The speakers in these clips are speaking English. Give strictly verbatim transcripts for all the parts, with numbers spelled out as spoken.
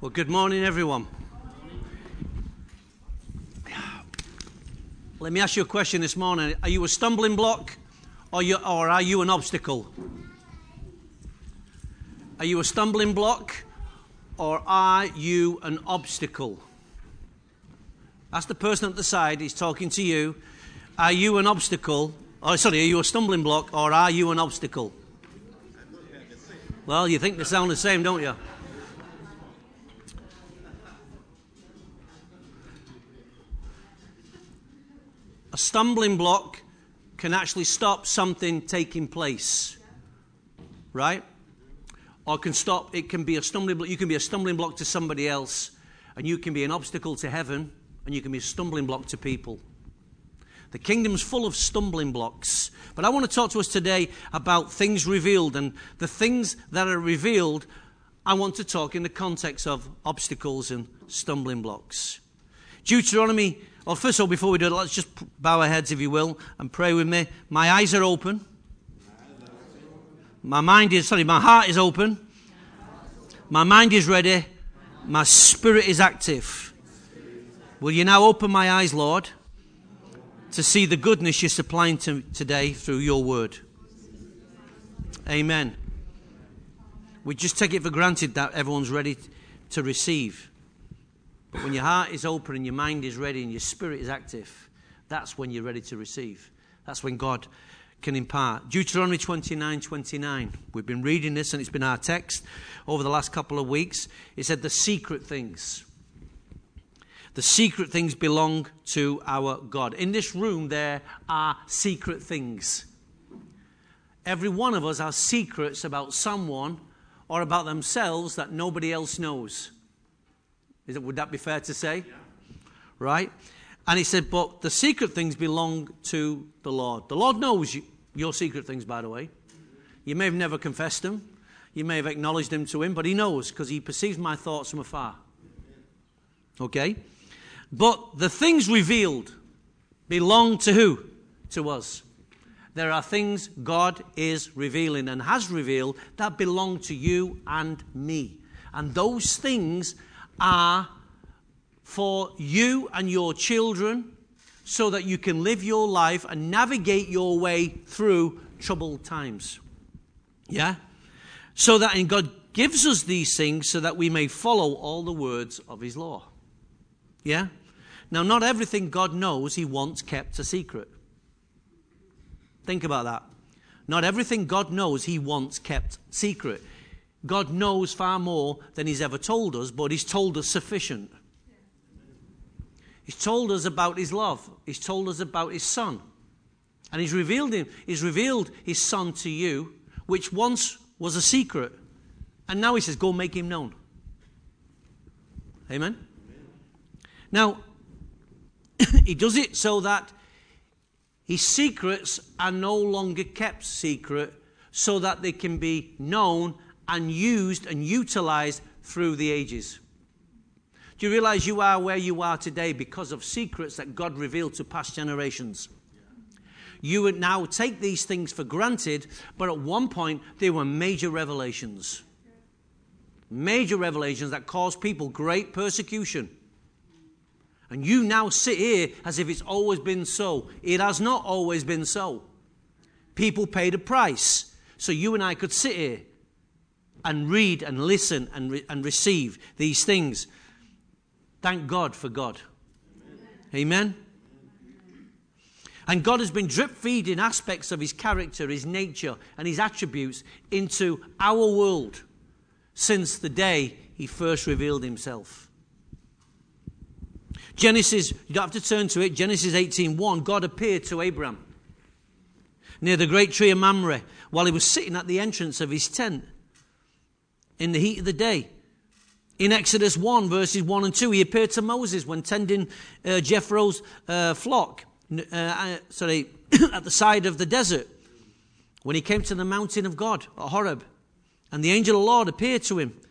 Well, good morning, everyone. Let me ask you a question this morning. Are you a stumbling block or, you, or are you an obstacle? Are you a stumbling block or are you an obstacle? Ask the person at the side, he's talking to you. Are you an obstacle? Oh, sorry, are you a stumbling block or are you an obstacle? Well, you think they sound the same, don't you? A stumbling block can actually stop something taking place, right? Or can stop, it can be a stumbling block. You can be a stumbling block to somebody else, and you can be an obstacle to heaven, and you can be a stumbling block to people. The kingdom's full of stumbling blocks. But I want to talk to us today about things revealed, and the things that are revealed, I want to talk in the context of obstacles and stumbling blocks. Deuteronomy. Well, first of all, before we do it, let's just bow our heads, if you will, and pray with me. My eyes are open. My mind is, sorry, my heart is open. My mind is ready. My spirit is active. Will you now open my eyes, Lord, to see the goodness you're supplying to today through your word? Amen. We just take it for granted that everyone's ready to receive. But when your heart is open and your mind is ready and your spirit is active, that's when you're ready to receive. That's when God can impart. Deuteronomy twenty-nine twenty-nine. We've been reading this and it's been our text over the last couple of weeks. It said the secret things. The secret things belong to our God. In this room there are secret things. Every one of us has secrets about someone or about themselves that nobody else knows. Is it, would that be fair to say? Yeah. Right? And he said, but the secret things belong to the Lord. The Lord knows you, your secret things, by the way. You may have never confessed them. You may have acknowledged them to him, but he knows because he perceives my thoughts from afar. Okay? But the things revealed belong to who? To us. There are things God is revealing and has revealed that belong to you and me. And those things are for you and your children so that you can live your life and navigate your way through troubled times. Yeah? So that and God gives us these things so that we may follow all the words of his law. Yeah? Now, not everything God knows he wants kept a secret. Think about that. Not everything God knows he wants kept secret. God knows far more than he's ever told us, but he's told us sufficient. He's told us about his love. He's told us about his son. And he's revealed him. He's revealed his son to you, which once was a secret. And now he says, go make him known. Amen? Amen. Now, he does it so that his secrets are no longer kept secret, so that they can be known and used and utilized through the ages. Do you realize you are where you are today because of secrets that God revealed to past generations? You would now take these things for granted, but at one point they were major revelations. Major revelations that caused people great persecution. And you now sit here as if it's always been so. It has not always been so. People paid a price so you and I could sit here and read and listen and, re- and receive these things. Thank God for God. Amen. Amen? And God has been drip-feeding aspects of his character, his nature, and his attributes into our world since the day he first revealed himself. Genesis, you don't have to turn to it, Genesis eighteen one, God appeared to Abraham near the great tree of Mamre while he was sitting at the entrance of his tent. In the heat of the day. In Exodus one, verses one and two, he appeared to Moses when tending uh, Jethro's uh, flock, uh, uh, sorry, at the side of the desert, when he came to the mountain of God at Horeb. And the angel of the Lord appeared to him.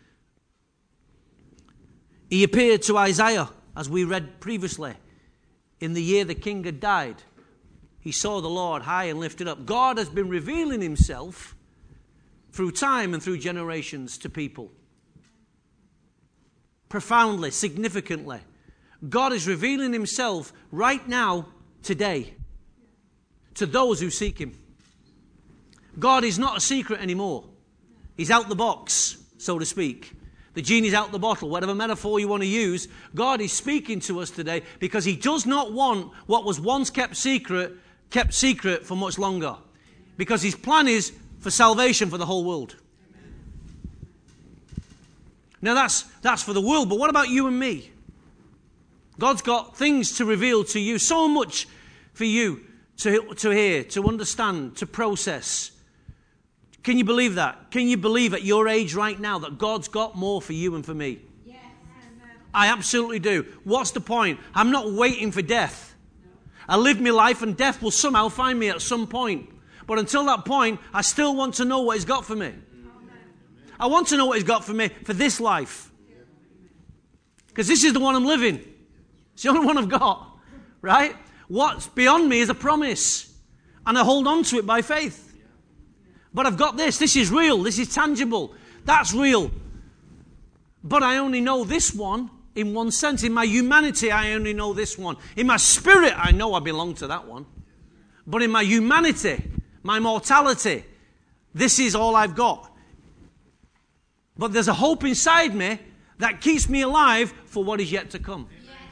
He appeared to Isaiah, as we read previously, in the year the king had died. He saw the Lord high and lifted up. God has been revealing himself through time and through generations to people. profoundly, significantly. God is revealing himself right now, today, to those who seek him. God is not a secret anymore. He's out the box, so to speak. The genie's out the bottle, whatever metaphor you want to use. God is speaking to us today because he does not want what was once kept secret, kept secret for much longer. Because his plan is for salvation for the whole world. Now that's, that's for the world, but what about you and me? God's got things to reveal to you, so much for you to, to hear, to understand, to process. Can you believe that? Can you believe at your age right now that God's got more for you and for me? Yes. I absolutely do. What's the point? I'm not waiting for death. I live my life and death will somehow find me at some point. But until that point, I still want to know what he's got for me. I want to know what he's got for me for this life. Because this is the one I'm living. It's the only one I've got. Right? What's beyond me is a promise. And I hold on to it by faith. But I've got this. This is real. This is tangible. That's real. But I only know this one in one sense. In my humanity, I only know this one. In my spirit, I know I belong to that one. But in my humanity, my mortality, this is all I've got. But there's a hope inside me that keeps me alive for what is yet to come.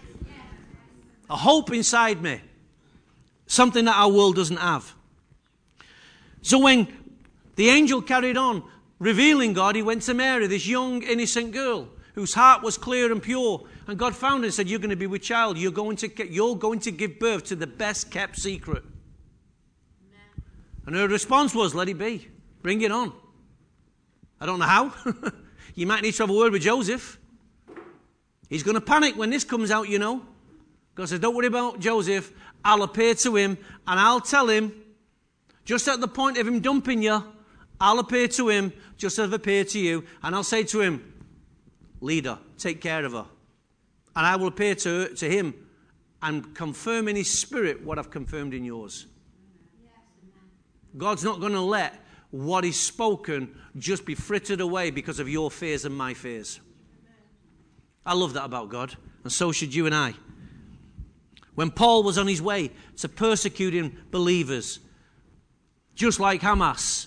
A hope inside me. Something that our world doesn't have. So when the angel carried on revealing God, he went to Mary, this young, innocent girl whose heart was clear and pure. And God found her and said, you're going to be with child. You're going to, get, you're going to give birth to the best kept secret. Amen. And her response was, let it be. Bring it on. I don't know how. You might need to have a word with Joseph. He's going to panic when this comes out, you know. God says, don't worry about Joseph. I'll appear to him and I'll tell him, just at the point of him dumping you, I'll appear to him just as I've appeared to you. And I'll say to him, lead her, take care of her. And I will appear to, to him and confirm in his spirit what I've confirmed in yours. God's not going to let what is spoken just be frittered away because of your fears and my fears. I love that about God. And so should you and I. When Paul was on his way to persecuting believers, just like Hamas.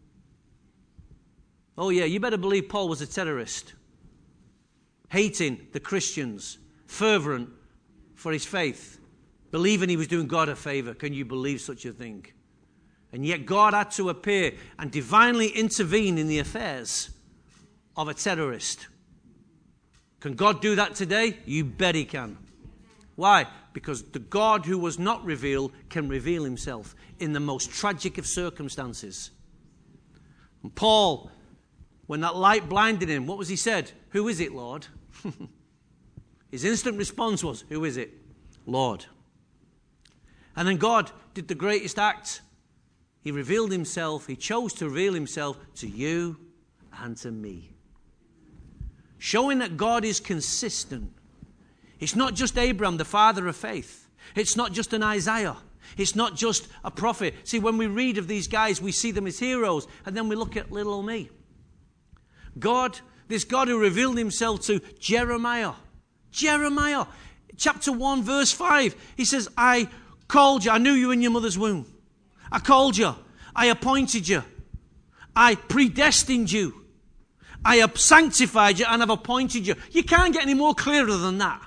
Oh yeah, you better believe Paul was a terrorist. Hating the Christians. Fervent for his faith. Believing he was doing God a favor. Can you believe such a thing? And yet God had to appear and divinely intervene in the affairs of a terrorist. Can God do that today? You bet he can. Why? Because the God who was not revealed can reveal himself in the most tragic of circumstances. And Paul, when that light blinded him, what was he said? Who is it, Lord? His instant response was, who is it? Lord. And then God did the greatest act. He revealed himself. He chose to reveal himself to you and to me. Showing that God is consistent. It's not just Abraham, the father of faith. It's not just an Isaiah. It's not just a prophet. See, when we read of these guys, we see them as heroes. And then we look at little old me. God, this God who revealed himself to Jeremiah. Jeremiah, chapter one, verse five. He says, I called you. I knew you in your mother's womb. I called you. I appointed you. I predestined you. I have sanctified you and I've appointed you. You can't get any more clearer than that.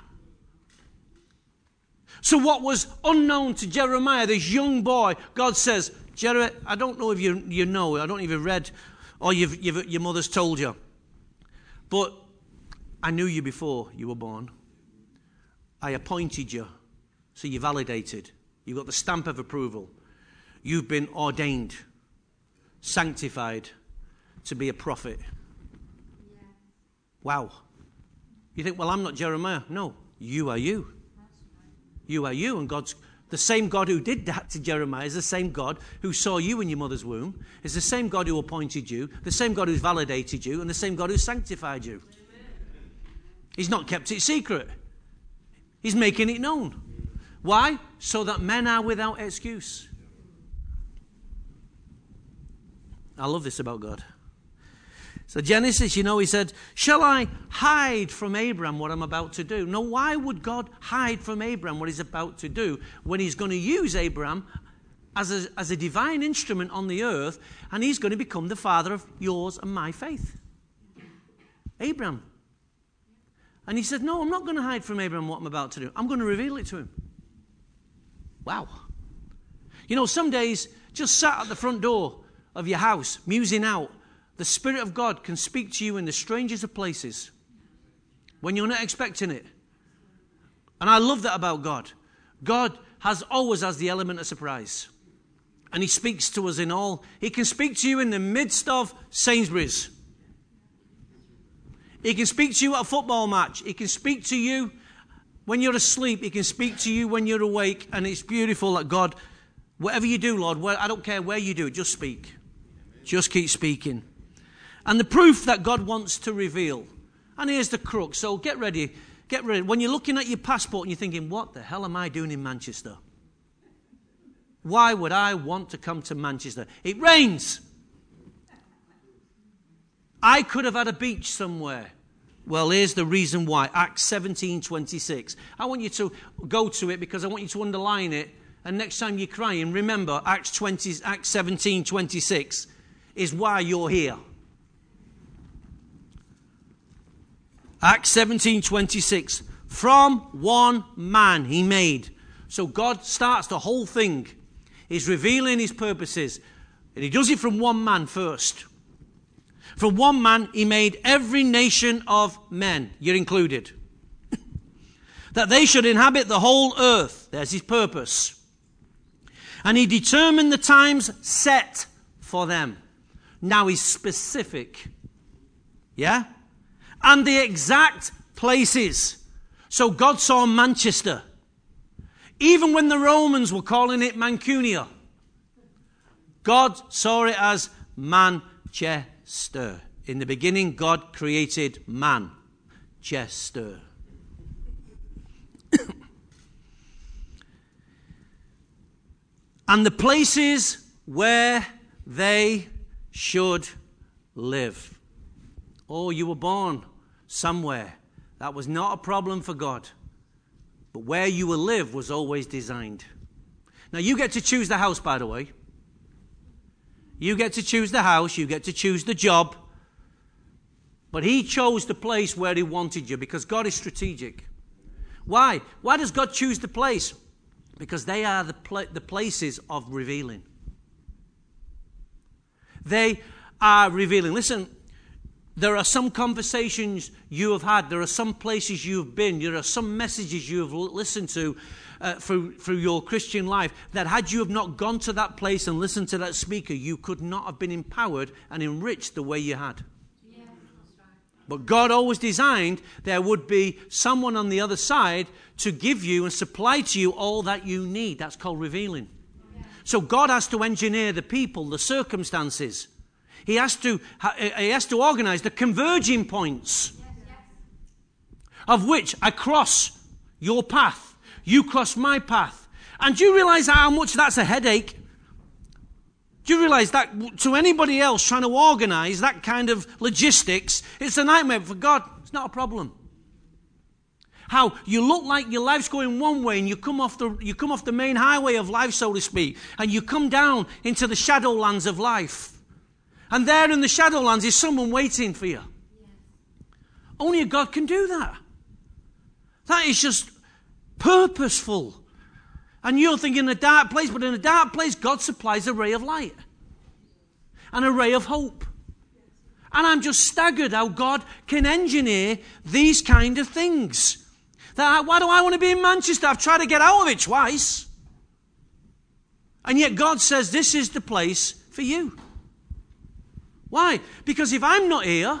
So what was unknown to Jeremiah, this young boy, God says, Jeremiah, I don't know if you you know, I don't even read, or you've, you've, your mother's told you, but I knew you before you were born. I appointed you, so you're validated. You've got the stamp of approval. You've been ordained, sanctified to be a prophet. Yeah. Wow. You think, well, I'm not Jeremiah. No, you are you. You are you, and God's the same God who did that to Jeremiah is the same God who saw you in your mother's womb, is the same God who appointed you, the same God who's validated you, and the same God who sanctified you. He's not kept it secret. He's making it known. Why? So that men are without excuse. I love this about God. So Genesis, you know, he said, shall I hide from Abraham what I'm about to do? No, why would God hide from Abraham what he's about to do when he's going to use Abraham as a, as a divine instrument on the earth, and he's going to become the father of yours and my faith? Abraham. And he said, no, I'm not going to hide from Abraham what I'm about to do. I'm going to reveal it to him. Wow. You know, some days, just sat at the front door of your house, musing out, the Spirit of God can speak to you in the strangest of places when you're not expecting it. And I love that about God. God has always has the element of surprise. And he speaks to us in all. He can speak to you in the midst of Sainsbury's. He can speak to you at a football match. He can speak to you when you're asleep. He can speak to you when you're awake. And it's beautiful that God, whatever you do, Lord, where, I don't care where you do it, just speak. Just keep speaking. And the proof that God wants to reveal. And here's the crux. So get ready. Get ready. When you're looking at your passport and you're thinking, what the hell am I doing in Manchester? Why would I want to come to Manchester? It rains. I could have had a beach somewhere. Well, here's the reason why. Acts seventeen twenty-six. I want you to go to it because I want you to underline it. And next time you're crying, remember Acts twenty, Acts seventeen twenty-six is why you're here. Acts seventeen twenty-six. From one man he made. So God starts the whole thing. He's revealing his purposes. And he does it from one man first. From one man he made every nation of men. You're included. That they should inhabit the whole earth. There's his purpose. And he determined the times set for them. Now he's specific. Yeah? And the exact places. So God saw Manchester. Even when the Romans were calling it Mancunia, God saw it as Manchester. In the beginning, God created Manchester. And the places where they should live. Oh, you were born somewhere. That was not a problem for God. But where you will live was always designed. Now, you get to choose the house, by the way. You get to choose the house. You get to choose the job. But he chose the place where he wanted you because God is strategic. Why? Why does God choose the place? Because they are the, pla- the places of revealing. They are revealing. Listen, there are some conversations you have had. There are some places you've been. There are some messages you have listened to uh, through, through your Christian life that had you have not gone to that place and listened to that speaker, you could not have been empowered and enriched the way you had. Yeah, that's right. But God always designed there would be someone on the other side to give you and supply to you all that you need. That's called revealing. Yeah. So God has to engineer the people, the circumstances. He has to he has to organize the converging points, yes, yes, of which I cross your path, you cross my path. And do you realize how much that's a headache? Do you realize that to anybody else trying to organize that kind of logistics, it's a nightmare. For God, it's not a problem. How you look like your life's going one way and you come off the you come off the main highway of life, so to speak, and you come down into the shadowlands of life. And there in the shadowlands is someone waiting for you. Yes. Only a God can do that. That is just purposeful. And you're thinking in a dark place, but in a dark place, God supplies a ray of light. And a ray of hope. And I'm just staggered how God can engineer these kind of things. That I, why do I want to be in Manchester? I've tried to get out of it twice. And yet God says this is the place for you. Why? Because if I'm not here,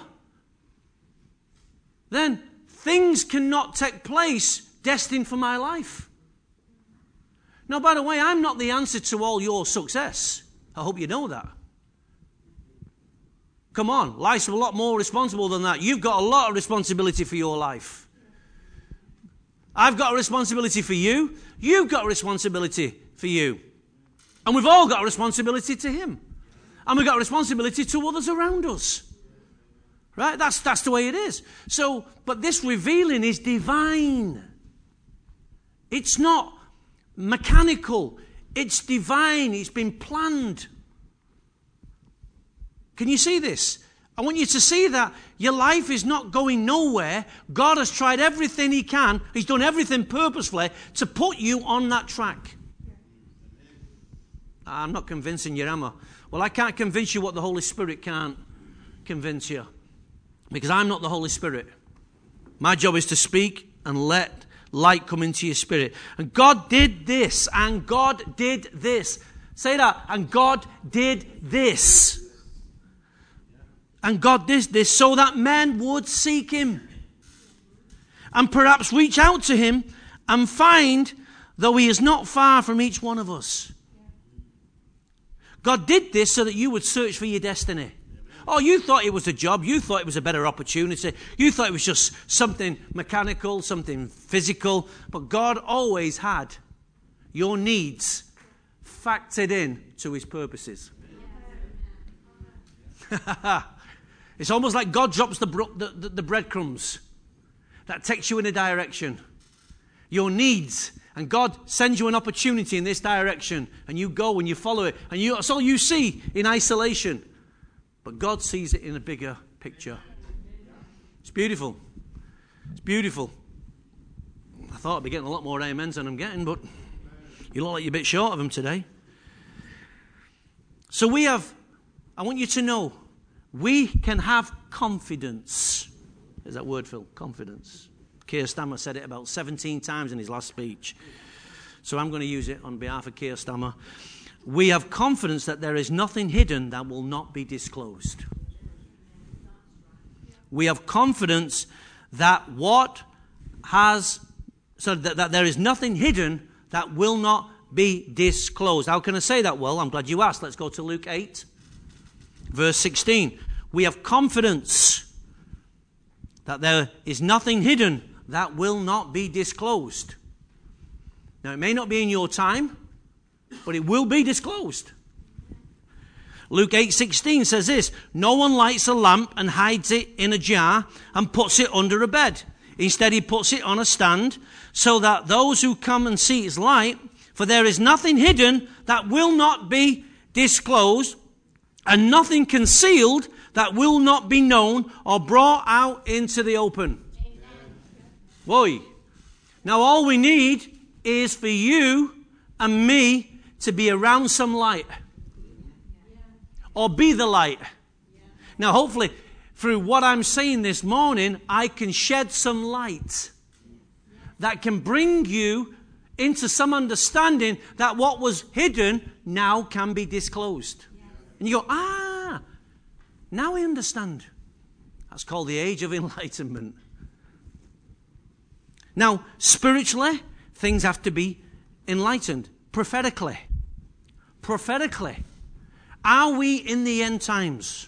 then things cannot take place destined for my life. Now, by the way, I'm not the answer to all your success. I hope you know that. Come on, life's a lot more responsible than that. You've got a lot of responsibility for your life. I've got a responsibility for you. You've got a responsibility for you. And we've all got a responsibility to him. And we've got a responsibility to others around us. Right? That's, that's the way it is. So, but this revealing is divine. It's not mechanical. It's divine. It's been planned. Can you see this? I want you to see that your life is not going nowhere. God has tried everything he can. He's done everything purposefully to put you on that track. I'm not convincing you, am I? Well, I can't convince you what the Holy Spirit can't convince you. Because I'm not the Holy Spirit. My job is to speak and let light come into your spirit. And God did this. And God did this. Say that. And God did this. And God did this so that men would seek him. And perhaps reach out to him and find, though he is not far from each one of us. God did this so that you would search for your destiny. Oh, you thought it was a job. You thought it was a better opportunity. You thought it was just something mechanical, something physical. But God always had your needs factored in to his purposes. It's almost like God drops the, the, the, the breadcrumbs that takes you in a direction. Your needs. And God sends you an opportunity in this direction. And you go and you follow it. And you, that's all you see in isolation. But God sees it in a bigger picture. It's beautiful. It's beautiful. I thought I'd be getting a lot more amens than I'm getting, but you look like you're a bit short of them today. So we have, I want you to know, we can have confidence. There's that word, Phil, confidence. Keir Starmer said it about seventeen times in his last speech. So I'm going to use it on behalf of Keir Starmer. We have confidence that there is nothing hidden that will not be disclosed. We have confidence that what has, so that, that there is nothing hidden that will not be disclosed. How can I say that? Well, I'm glad you asked. Let's go to Luke eight, verse sixteen. We have confidence that there is nothing hidden that will not be disclosed. Now, it may not be in your time, but it will be disclosed. Luke eight sixteen says this: no one lights a lamp and hides it in a jar and puts it under a bed. Instead, he puts it on a stand so that those who come and see its light, for there is nothing hidden that will not be disclosed, and nothing concealed that will not be known or brought out into the open. Boy. Now all we need is for you and me to be around some light. Or be the light. Now hopefully through what I'm saying this morning, I can shed some light that can bring you into some understanding that what was hidden now can be disclosed. And you go, ah, now I understand. That's called the age of enlightenment. Now, spiritually, things have to be enlightened. Prophetically. Prophetically. Are we in the end times?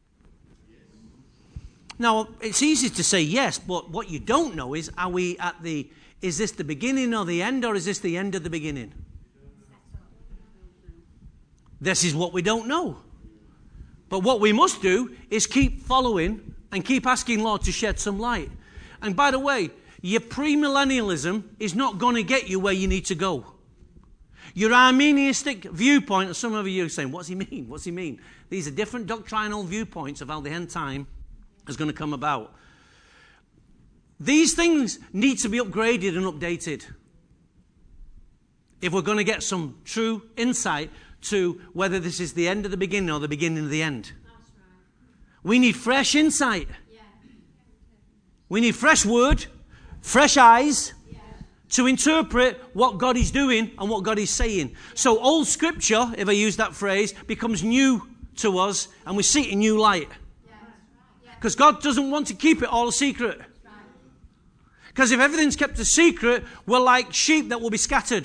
Now, it's easy to say yes, but what you don't know is, are we at the, is this the beginning or the end, or is this the end of the beginning? This is what we don't know. But what we must do is keep following and keep asking Lord to shed some light. And by the way, your premillennialism is not going to get you where you need to go. Your Arminianistic viewpoint, and some of you are saying, what's he mean? What's he mean? These are different doctrinal viewpoints of how the end time is going to come about. These things need to be upgraded and updated if we're going to get some true insight to whether this is the end of the beginning or the beginning of the end. We need fresh insight. We need fresh word, fresh eyes to interpret what God is doing and what God is saying. So old scripture, if I use that phrase, becomes new to us and we see it in new light. Because God doesn't want to keep it all a secret. Because if everything's kept a secret, we're like sheep that will be scattered.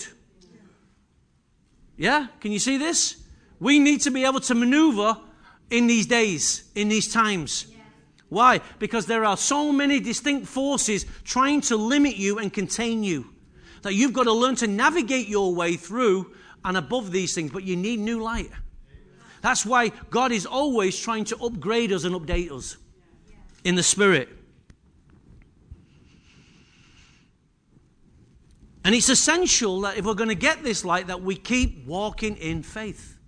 Yeah? Can you see this? We need to be able to maneuver in these days, in these times. Yeah. Why? Because there are so many distinct forces trying to limit you and contain you, that you've got to learn to navigate your way through and above these things, but you need new light. That's why God is always trying to upgrade us and update us. in the Spirit. And it's essential that if we're going to get this light, that we keep walking in faith.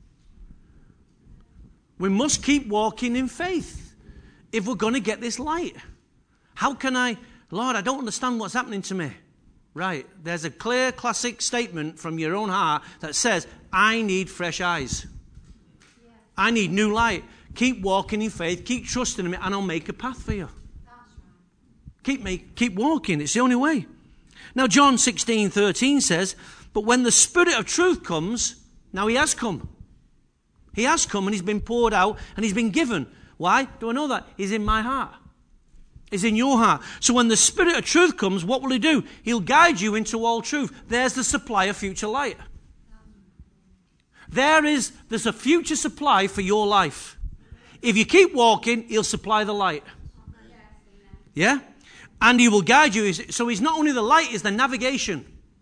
We must keep walking in faith if we're going to get this light. How can I, Lord, I don't understand what's happening to me. Right, there's a clear classic statement from your own heart that says, I need fresh eyes. Yeah. I need new light. Keep walking in faith, keep trusting in me, and I'll make a path for you. That's right. Keep, make, keep walking, it's the only way. Now, John sixteen thirteen says, but when the Spirit of truth comes, now he has come. He has come and he's been poured out and he's been given. Why do I know that? He's in my heart. He's in your heart. So when the Spirit of truth comes, what will he do? He'll guide you into all truth. There's the supply of future light. There is, there's a future supply for your life. If you keep walking, he'll supply the light. Yeah? And he will guide you. So he's not only the light, he's the navigation.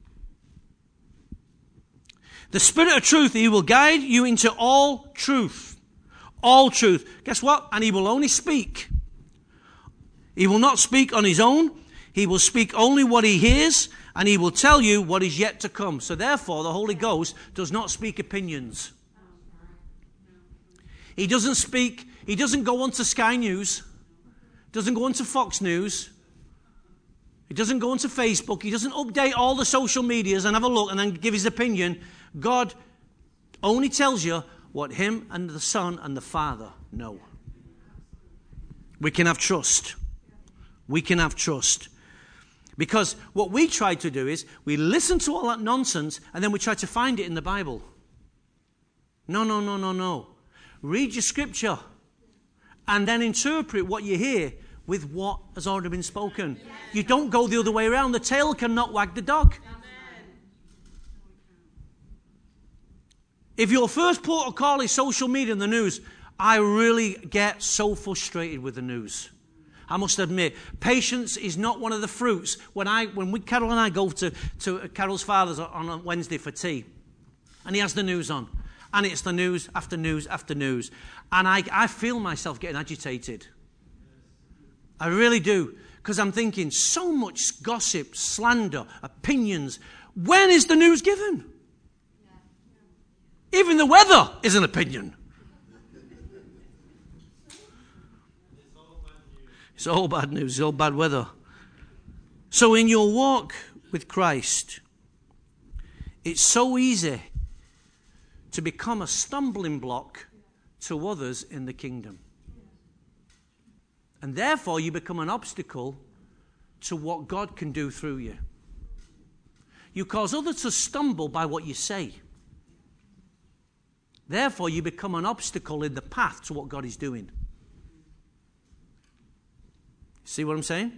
The Spirit of truth, he will guide you into all truth. All truth. Guess what? And he will only speak. He will not speak on his own. He will speak only what he hears, and he will tell you what is yet to come. So therefore, the Holy Ghost does not speak opinions. He doesn't speak, he doesn't go on to Sky News, doesn't go on to Fox News, he doesn't go onto Facebook, he doesn't update all the social medias and have a look and then give his opinion. God only tells you what him and the Son and the Father know. We can have trust. We can have trust. Because what we try to do is we listen to all that nonsense and then we try to find it in the Bible. No, no, no, no, no. Read your scripture and then interpret what you hear with what has already been spoken. You don't go the other way around. The tail cannot wag the dog. If your first port of call is social media and the news, I really get so frustrated with the news. I must admit, patience is not one of the fruits. When I, when we, Carol and I go to, to Carol's father's on a Wednesday for tea, and he has the news on, and it's the news after news after news, and I, I feel myself getting agitated. I really do, because I'm thinking so much gossip, slander, opinions. When is the news given? Even the weather is an opinion. It's all bad news. It's all bad weather. So in your walk with Christ, it's so easy to become a stumbling block to others in the kingdom. And therefore you become an obstacle to what God can do through you. You cause others to stumble by what you say. Therefore you become an obstacle in the path to what God is doing. See what I'm saying?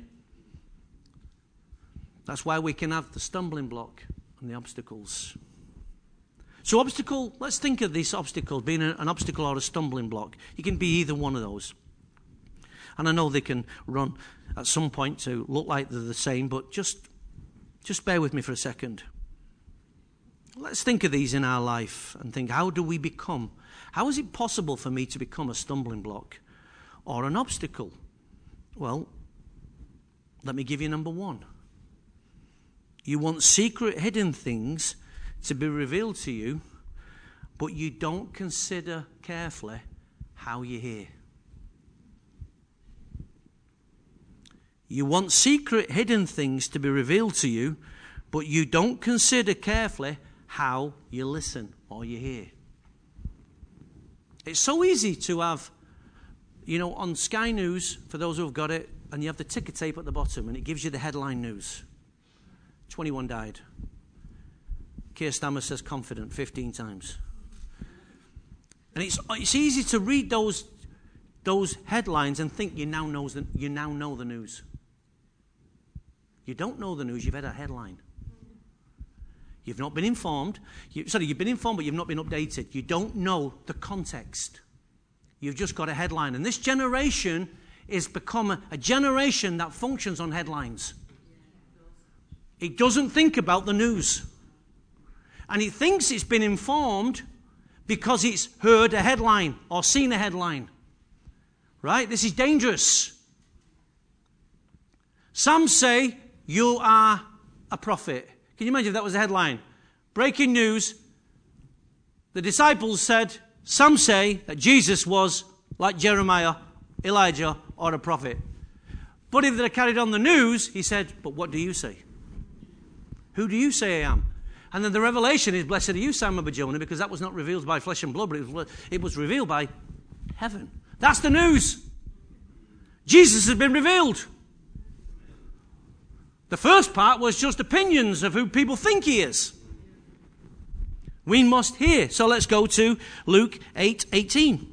That's why we can have the stumbling block and the obstacles. So obstacle, let's think of this obstacle being an obstacle or a stumbling block. You can be either one of those. And I know they can run at some point to look like they're the same, but just, just bear with me for a second. Let's think of these in our life and think, how do we become, how is it possible for me to become a stumbling block or an obstacle? Well, let me give you number one. You want secret hidden things to be revealed to you, but you don't consider carefully how you hear. You want secret hidden things to be revealed to you, but you don't consider carefully how you listen or you hear. It's so easy to have, you know, on Sky News, for those who have got it, and you have the ticker tape at the bottom, and it gives you the headline news. twenty-one died. Keir Starmer says confident fifteen times. And it's it's easy to read those those headlines and think you now knows the, you now know the news. You don't know the news, you've had a headline. You've not been informed. You, sorry, you've been informed, but you've not been updated. You don't know the context. You've just got a headline. And this generation is become a, a generation that functions on headlines. It doesn't think about the news. And it thinks it's been informed because it's heard a headline or seen a headline. Right? This is dangerous. Some say you are a prophet. Can you imagine if that was a headline? Breaking news. The disciples said, some say that Jesus was like Jeremiah, Elijah, or a prophet. But if they carried on the news, he said, but what do you say? Who do you say I am? And then the revelation is, blessed are you, Simon Bar-Jonah, because that was not revealed by flesh and blood, but it was, it was revealed by heaven. That's the news. Jesus has been revealed. The first part was just opinions of who people think he is. We must hear. So let's go to Luke eight eighteen.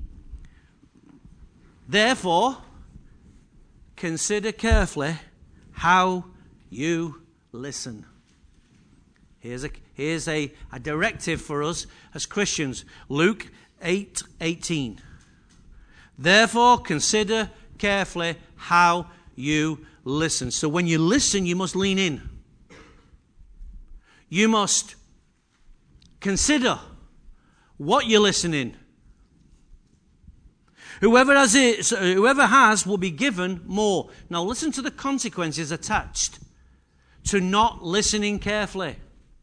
Therefore, consider carefully how you listen. Here's a, here's a, a directive for us as Christians. Luke eight eighteen. Therefore, consider carefully how you listen. So when you listen, you must lean in. You must consider what you're listening. Whoever has it, whoever has will be given more. Now listen to the consequences attached to not listening carefully.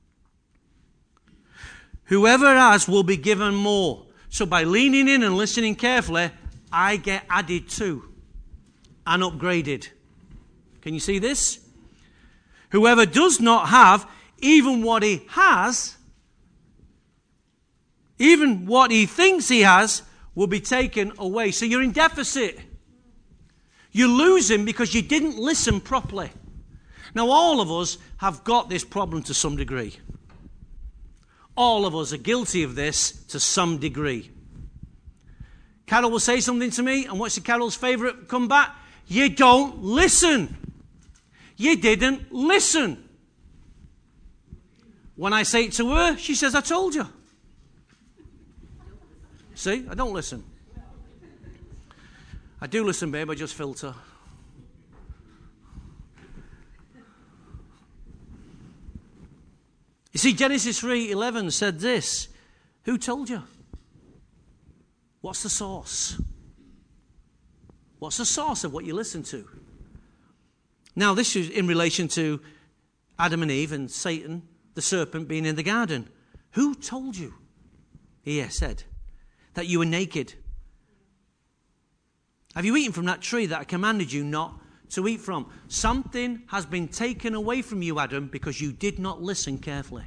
Whoever has will be given more. So by leaning in and listening carefully, I get added to and upgraded. Can you see this? Whoever does not have, even what he has, even what he thinks he has, will be taken away. So you're in deficit. You're losing because you didn't listen properly. Now all of us have got this problem to some degree. All of us are guilty of this to some degree. Carol will say something to me, and what's the Carol's favourite comeback? You don't listen. You didn't listen. When I say it to her, she says, I told you. See, I don't listen. I do listen, babe, I just filter. You see, Genesis three eleven said this. Who told you? What's the source? What's the source of what you listen to? Now, this is in relation to Adam and Eve and Satan, the serpent, being in the garden. Who told you, he said, that you were naked? Have you eaten from that tree that I commanded you not to eat from? Something has been taken away from you, Adam, because you did not listen carefully.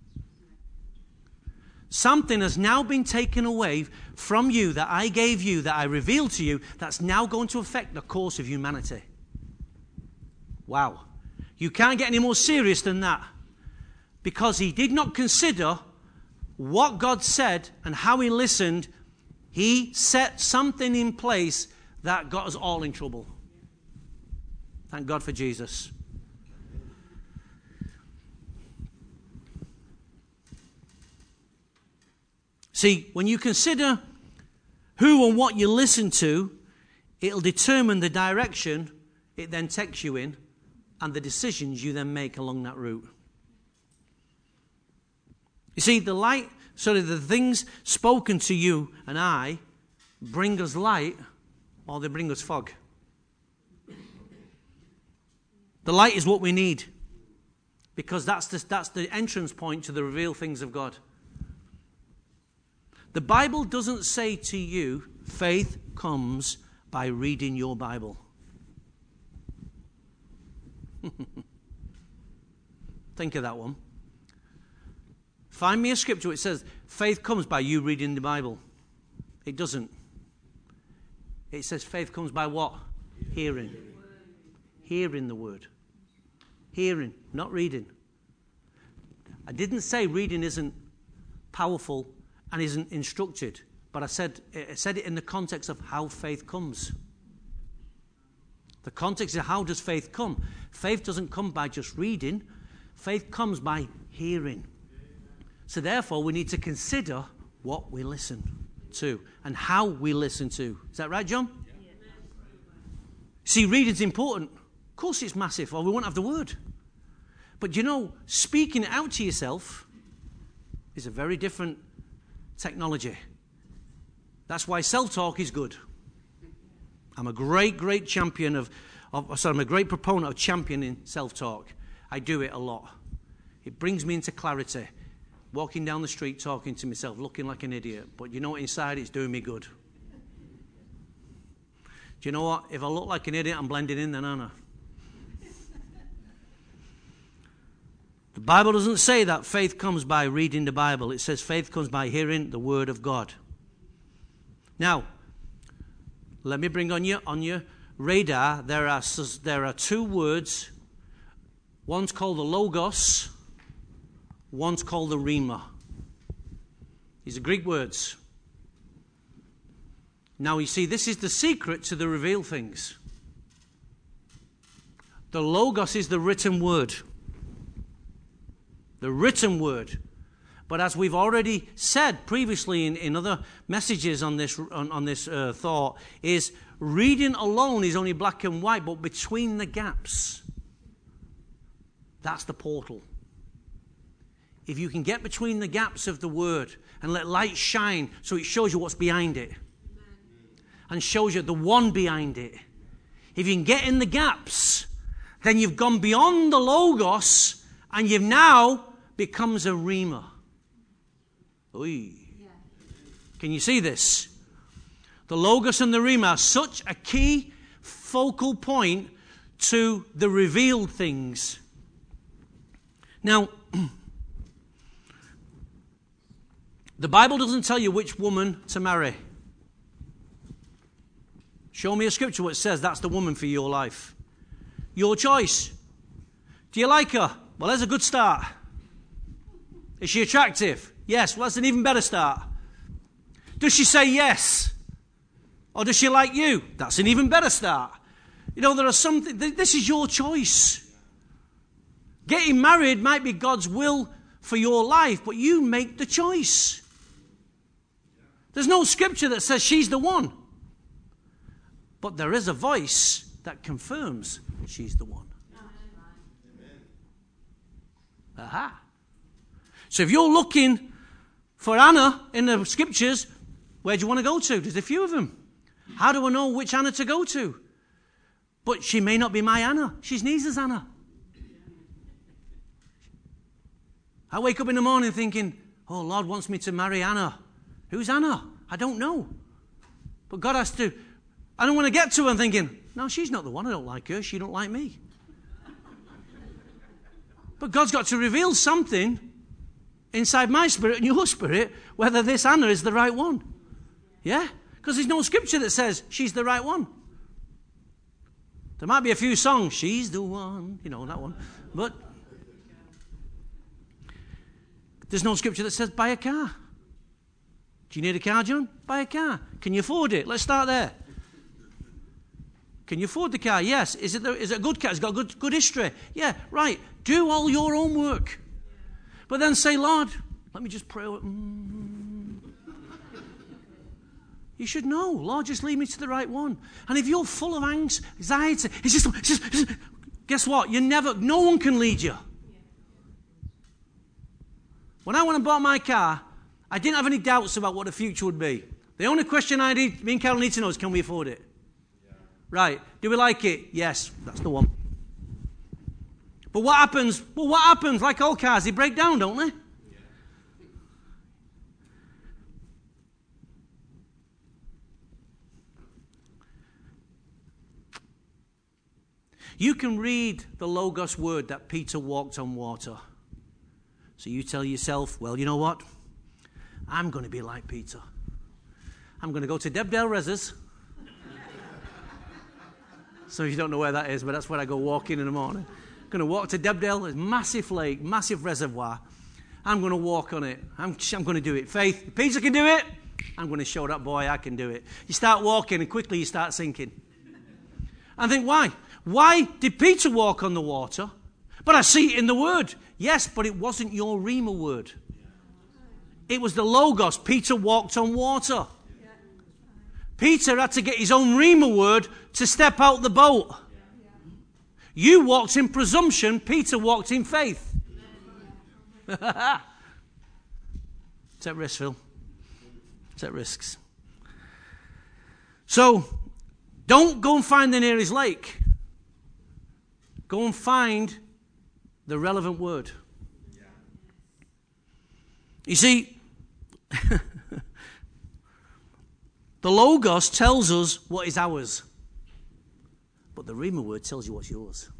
Something has now been taken away from you that I gave you, that I revealed to you, that's now going to affect the course of humanity. Wow. You can't get any more serious than that. Because he did not consider what God said and how he listened, he set something in place that got us all in trouble. Thank God for Jesus. See, when you consider who and what you listen to, it'll determine the direction it then takes you in and the decisions you then make along that route. You see, the light, sorry, the things spoken to you and I bring us light or they bring us fog. The light is what we need because that's the, that's the entrance point to the revealed things of God. The Bible doesn't say to you, faith comes by reading your Bible. Think of that one. Find me a scripture where it says, faith comes by you reading the Bible. It doesn't. It says faith comes by what? Hearing. Hearing the word. Hearing, not reading. I didn't say reading isn't powerful and isn't instructed, but I said, I said it in the context of how faith comes. The context is how does faith come? Faith doesn't come by just reading. Faith comes by hearing. So therefore, we need to consider what we listen to and how we listen to. Is that right, John? Yeah. See, reading's important. Of course it's massive, or we won't have the word. But you know, speaking it out to yourself is a very different technology. That's why self-talk is good. I'm a great, great champion of, of, sorry, I'm a great proponent of championing self-talk. I do it a lot. It brings me into clarity. Walking down the street, talking to myself, looking like an idiot. But you know what? Inside, it's doing me good. Do you know what? If I look like an idiot, I'm blending in then, aren't I? The Bible doesn't say that faith comes by reading the Bible. It says faith comes by hearing the Word of God. Now, let me bring on your, on your radar, there are, there are two words. One's called the Logos. One's called the Rhema. These are Greek words. Now, you see, this is the secret to the revealed things. The Logos is the written word. The written word. But as we've already said previously in, in other messages on this, on, on this uh, thought, is reading alone is only black and white, but between the gaps, that's the portal. If you can get between the gaps of the word and let light shine so it shows you what's behind it and shows you the one behind it. If you can get in the gaps, then you've gone beyond the Logos and you've now becomes a Rhema. Oy. Can you see this? The Logos and the Rhema are such a key focal point to the revealed things. Now, the Bible doesn't tell you which woman to marry. Show me a scripture which says that's the woman for your life. Your choice. Do you like her? Well, there's a good start. Is she attractive? Yes. Well, that's an even better start. Does she say yes? Or does she like you? That's an even better start. You know, there are some th- this is your choice. Getting married might be God's will for your life, but you make the choice. There's no scripture that says she's the one. But there is a voice that confirms she's the one. Aha. So if you're looking for Anna in the scriptures, where do you want to go to? There's a few of them. How do I know which Anna to go to? But she may not be my Anna. She's Neeza's Anna. I wake up in the morning thinking, oh, Lord wants me to marry Anna. Who's Anna? I don't know. But God has to... I don't want to get to her and thinking, no, she's not the one. I don't like her. She don't like me. But God's got to reveal something inside my spirit and your spirit, whether this Anna is the right one. Yeah? Because there's no scripture that says she's the right one. There might be a few songs, she's the one, you know, that one. But there's no scripture that says buy a car. Do you need a car, John? Buy a car. Can you afford it? Let's start there. Can you afford the car? Yes. Is it, the, is it a good car? It's got good, good history. Yeah, right. Do all your own work. But then say, Lord, let me just pray. Mm. You should know. Lord, just lead me to the right one. And if you're full of angst, anxiety, it's just, it's just, it's just guess what? You never, no one can lead you. When I went and bought my car, I didn't have any doubts about what the future would be. The only question I need, me and Carol need to know is, can we afford it? Yeah. Right. Do we like it? Yes. That's the one. But what happens? Well, what happens? Like all cars, they break down, don't they? Yeah. You can read the Logos word that Peter walked on water. So you tell yourself, well, you know what? I'm going to be like Peter. I'm going to go to Debdale Reses. So you don't know where that is, but that's where I go walking in the morning. I'm going to walk to Debdale. There's a massive lake, massive reservoir. I'm going to walk on it. I'm, I'm going to do it. Faith, if Peter can do it, I'm going to show that boy I can do it. You start walking and quickly you start sinking. I think, why? Why did Peter walk on the water? But I see it in the word. Yes, but it wasn't your Rhema word. It was the Logos. Peter walked on water. Peter had to get his own Rhema word to step out the boat. You walked in presumption. Peter walked in faith. Take risks, Phil. Take risks. So, don't go and find the nearest lake. Go and find the relevant word. Yeah. You see, the Logos tells us what is ours, but the Rhema word tells you what's yours.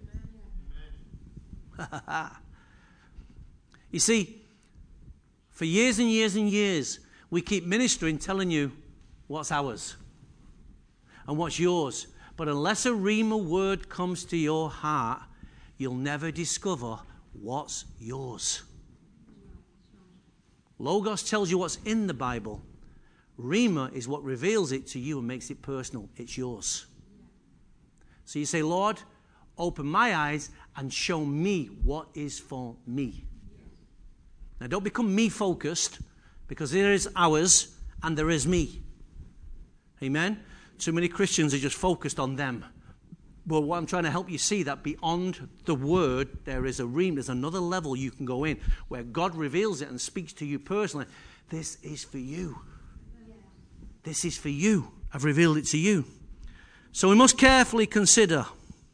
You see, for years and years and years, we keep ministering, telling you what's ours and what's yours. But unless a Rhema word comes to your heart, you'll never discover what's yours. Logos tells you what's in the Bible. Rhema is what reveals it to you and makes it personal. It's yours. So you say, Lord, open my eyes and show me what is for me. Now don't become me-focused, because there is ours and there is me. Amen? Too many Christians are just focused on them. But what I'm trying to help you see, that beyond the word, there is a realm, there's another level you can go in where God reveals it and speaks to you personally. This is for you. This is for you. I've revealed it to you. So we must carefully consider.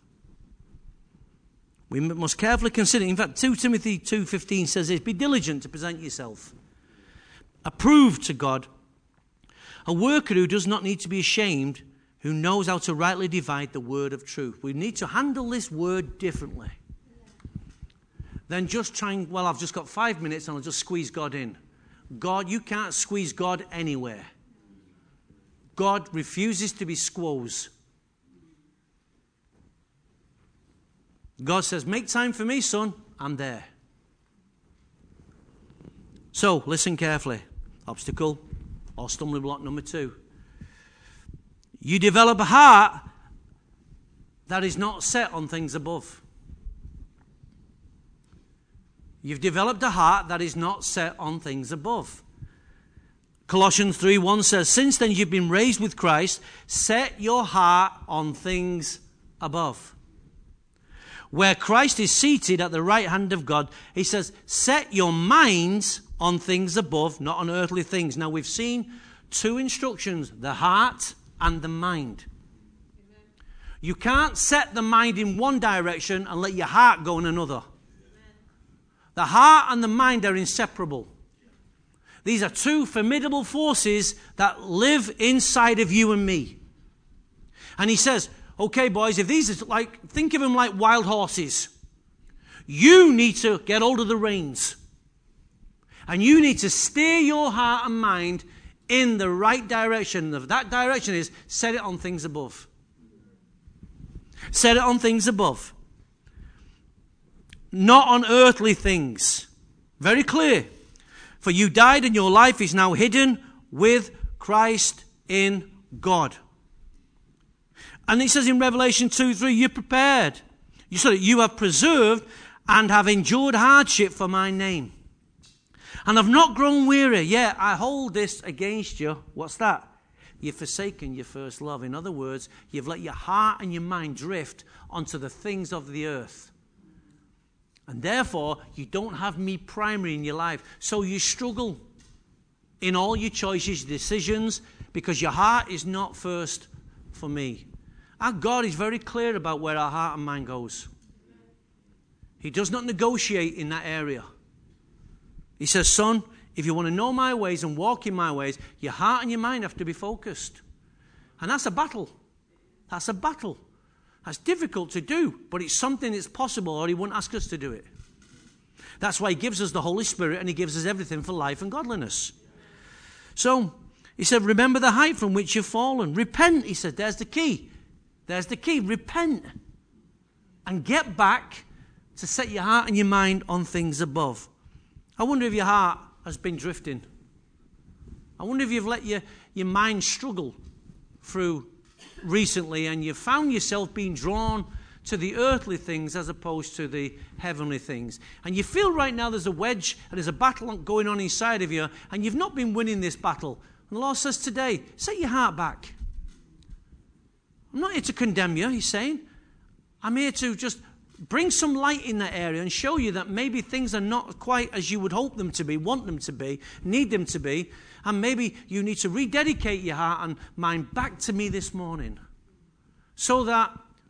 We must carefully consider. In fact, Second Timothy two fifteen says this, be diligent to present yourself approved to God, a worker who does not need to be ashamed, who knows how to rightly divide the word of truth. We need to handle this word differently than just trying, well, I've just got five minutes and I'll just squeeze God in. God, you can't squeeze God anywhere. God refuses to be squoze. God says, make time for me, son. I'm there. So, listen carefully. Obstacle or stumbling block number two. You develop a heart that is not set on things above. You've developed a heart that is not set on things above. Colossians three one says, since then you've been raised with Christ, set your heart on things above. Where Christ is seated at the right hand of God, he says, set your minds on things above, not on earthly things. Now we've seen two instructions, the heart and the mind. Amen. You can't set the mind in one direction and let your heart go in another. Amen. The heart and the mind are inseparable. These are two formidable forces that live inside of you and me. And he says, okay, boys, if these are like, think of them like wild horses. You need to get hold of the reins. And you need to steer your heart and mind in the right direction. That direction is set it on things above. Set it on things above. Not on earthly things. Very clear. For you died and your life is now hidden with Christ in God. And it says in Revelation two three, you're prepared. You said you have preserved and have endured hardship for my name. And have not grown weary. Yeah, I hold this against you. What's that? You've forsaken your first love. In other words, you've let your heart and your mind drift onto the things of the earth. And therefore, you don't have me primary in your life. So you struggle in all your choices, decisions, because your heart is not first for me. Our God is very clear about where our heart and mind goes. He does not negotiate in that area. He says, son, if you want to know my ways and walk in my ways, your heart and your mind have to be focused. And that's a battle. That's a battle. That's difficult to do, but it's something that's possible, or he wouldn't ask us to do it. That's why he gives us the Holy Spirit and he gives us everything for life and godliness. So, he said, remember the height from which you've fallen. Repent, he said. There's the key. There's the key. Repent. And get back to set your heart and your mind on things above. I wonder if your heart has been drifting. I wonder if you've let your, your mind struggle through recently and you've found yourself being drawn to the earthly things as opposed to the heavenly things. And you feel right now there's a wedge and there's a battle going on inside of you and you've not been winning this battle. And the Lord says today, set your heart back. I'm not here to condemn you, he's saying. I'm here to just bring some light in that area and show you that maybe things are not quite as you would hope them to be, want them to be, need them to be. And maybe you need to rededicate your heart and mind back to me this morning. So that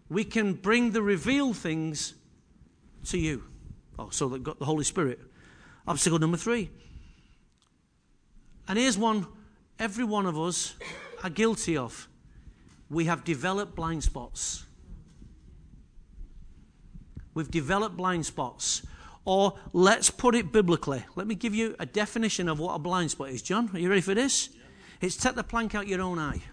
we can bring the revealed things to you. Oh, so that got the Holy Spirit. Obstacle number three. And here's one every one of us are guilty of. We have developed blind spots. We've developed blind spots. Or let's put it biblically. Let me give you a definition of what a blind spot is. John, are you ready for this? Yeah. It's take the plank out your own eye.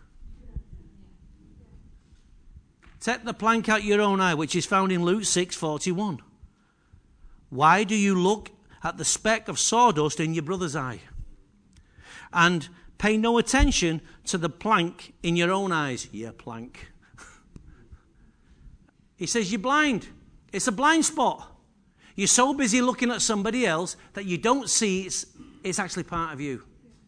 Take the plank out your own eye, which is found in Luke six forty-one. Why do you look at the speck of sawdust in your brother's eye and pay no attention to the plank in your own eyes? Yeah, plank. He says you're blind. It's a blind spot. You're so busy looking at somebody else that you don't see it's, it's actually part of you.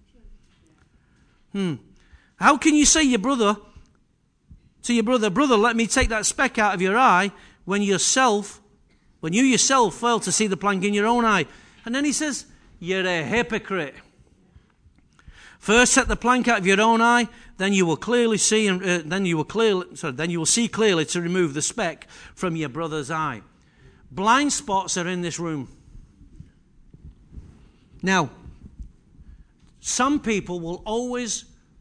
Hmm. How can you say your brother to your brother, brother, let me take that speck out of your eye when yourself, when you yourself fail to see the plank in your own eye? And then he says, you're a hypocrite. First, set the plank out of your own eye, then you will clearly see, and uh, then you will clearly, sorry, then you will see clearly to remove the speck from your brother's eye. Blind spots are in this room. Now, some people will always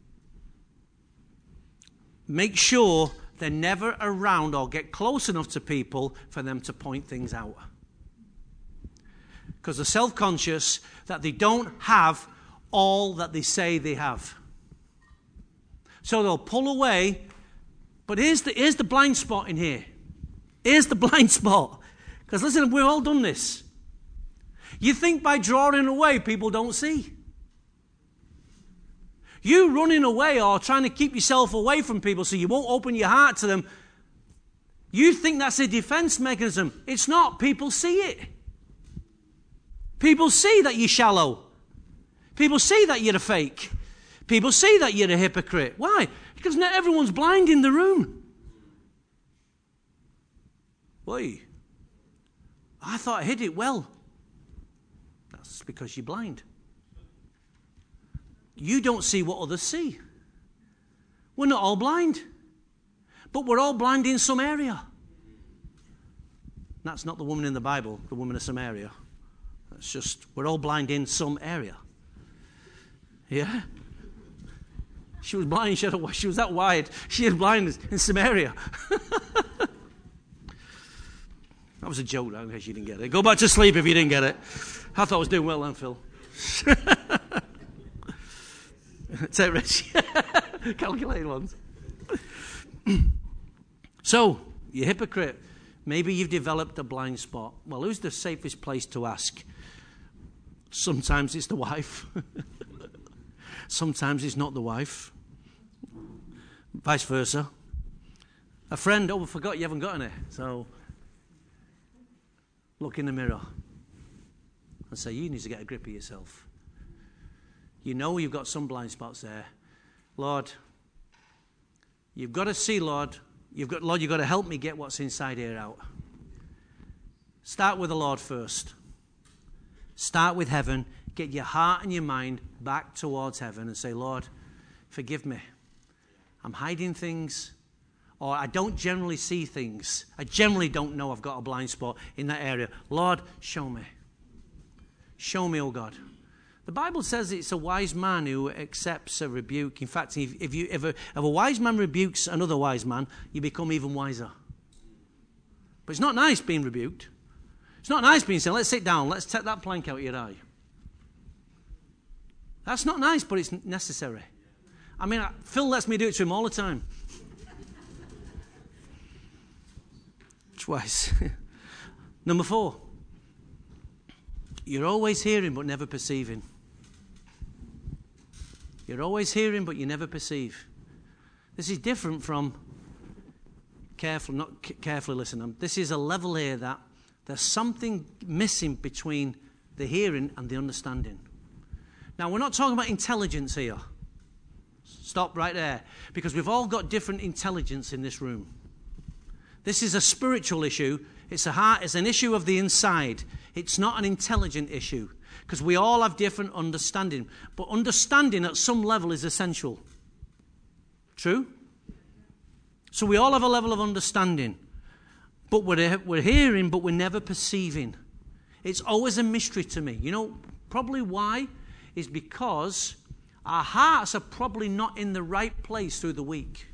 make sure they're never around or get close enough to people for them to point things out. Because they're self-conscious that they don't have all that they say they have. So they'll pull away. But here's the, here's the blind spot in here. Here's the blind spot. Because listen, we've all done this. You think by drawing away, people don't see. You running away or trying to keep yourself away from people so you won't open your heart to them, you think that's a defense mechanism. It's not. People see it. People see that you're shallow. People see that you're a fake. People see that you're a hypocrite. Why? Because not everyone's blind in the room. Why? I thought I hid it well. That's because you're blind. You don't see what others see. We're not all blind. But we're all blind in some area. That's not the woman in the Bible, the woman of Samaria. That's just, we're all blind in some area. Yeah? She was blind, she, had a, she was that wide. She had blindness in Samaria. That was a joke, in case you didn't get it. Go back to sleep if you didn't get it. I thought I was doing well then, Phil. Take rich. Calculated ones. So, you hypocrite. Maybe you've developed a blind spot. Well, who's the safest place to ask? Sometimes it's the wife. Sometimes it's not the wife. Vice versa. A friend, oh, I forgot you haven't got any. So, look in the mirror and say, you need to get a grip of yourself. You know you've got some blind spots there. Lord, you've got to see, Lord, you've got, Lord, you've got to help me get what's inside here out. Start with the Lord first. Start with heaven. Get your heart and your mind back towards heaven and say, Lord, forgive me. I'm hiding things, or I don't generally see things. I generally don't know I've got a blind spot in that area. Lord, show me. Show me, oh God. The Bible says it's a wise man who accepts a rebuke. In fact, if, if, you, if, a, if a wise man rebukes another wise man, you become even wiser. But it's not nice being rebuked. It's not nice being said, let's sit down, let's take that plank out of your eye. That's not nice, but it's necessary. I mean, Phil lets me do it to him all the time. Twice. Number four. You're always hearing but never perceiving. You're always hearing but you never perceive. This is different from careful, not c- carefully listening. This is a level here that there's something missing between the hearing and the understanding. Now, we're not talking about intelligence here. Stop right there. Because we've all got different intelligence in this room. This is a spiritual issue. It's a heart, it's an issue of the inside. It's not an intelligent issue. Because we all have different understanding. But understanding at some level is essential. True? So we all have a level of understanding. But we're, we're hearing, but we're never perceiving. It's always a mystery to me. You know, probably why is because our hearts are probably not in the right place through the week.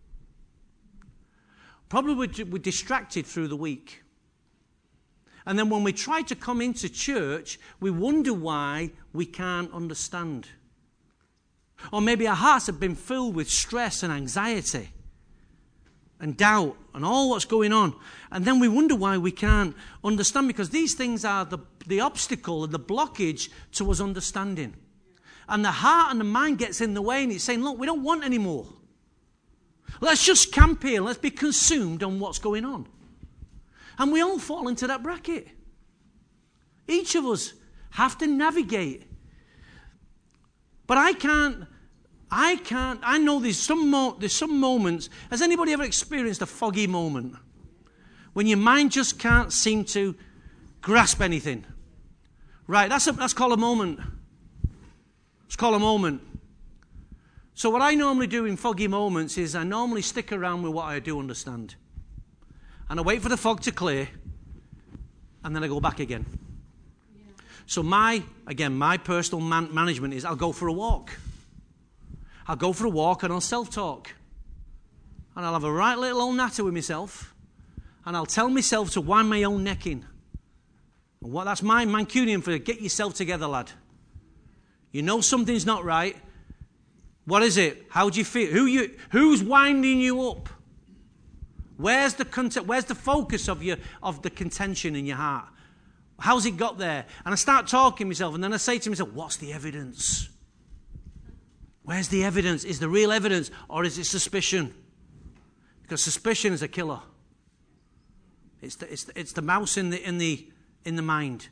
Probably we're, we're distracted through the week. And then when we try to come into church, we wonder why we can't understand. Or maybe our hearts have been filled with stress and anxiety and doubt and all what's going on. And then we wonder why we can't understand, because these things are the, the obstacle and the blockage to us understanding. And the heart and the mind gets in the way, and it's saying, look, we don't want any more. Let's just camp here. Let's be consumed on what's going on. And we all fall into that bracket. Each of us have to navigate. But I can't, I can't, I know there's some, mo- there's some moments. Has anybody ever experienced a foggy moment? When your mind just can't seem to grasp anything. Right, that's, a, that's called a moment. It's called a moment. So what I normally do in foggy moments is I normally stick around with what I do understand. And I wait for the fog to clear, and then I go back again. Yeah. So my, again, my personal man- management is I'll go for a walk. I'll go for a walk and I'll self-talk. And I'll have a right little old natter with myself, and I'll tell myself to wind my own neck in. And what, that's my Mancunian for get yourself together, lad. You know something's not right. What is it? How do you feel? Who you? Who's winding you up? Where's the content, where's the focus of your of the contention in your heart? How's it got there? And I start talking to myself, and then I say to myself, what's the evidence? Where's the evidence? Is the real evidence, or is it suspicion? Because suspicion is a killer. It's the, it's the, it's the mouse in the in the in the mind.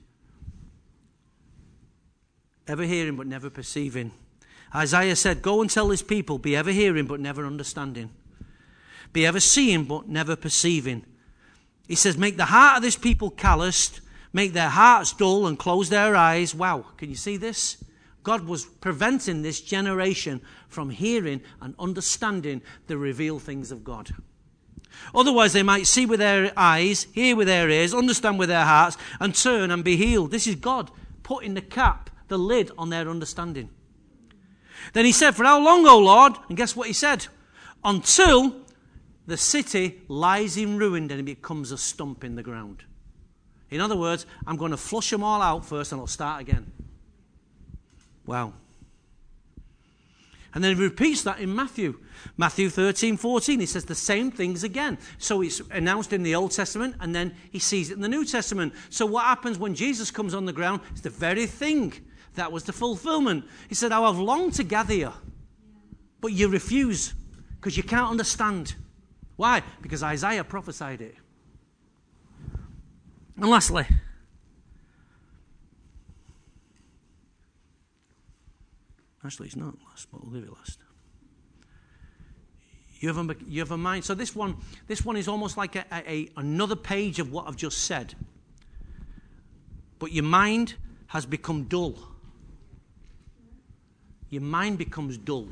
Ever hearing but never perceiving. Isaiah said, go and tell this people, be ever hearing but never understanding. Be ever seeing but never perceiving. He says, make the heart of this people calloused, make their hearts dull and close their eyes. Wow, can you see this? God was preventing this generation from hearing and understanding the revealed things of God. Otherwise they might see with their eyes, hear with their ears, understand with their hearts, and turn and be healed. This is God putting the cap, the lid on their understanding. Then he said, for how long, O Lord? And guess what he said? Until the city lies in ruin and it becomes a stump in the ground. In other words, I'm going to flush them all out first and I'll start again. Wow. And then he repeats that in Matthew. Matthew thirteen, fourteen. He says the same things again. So it's announced in the Old Testament, and then he sees it in the New Testament. So what happens when Jesus comes on the ground? It's the very thing. That was the fulfillment. He said, I have longed to gather you, but you refuse because you can't understand. Why? Because Isaiah prophesied it. And lastly, actually it's not last, but we'll leave it last. You have a, you have a mind. So this one, this one is almost like a, a, another page of what I've just said. But your mind has become dull. Your mind becomes dull.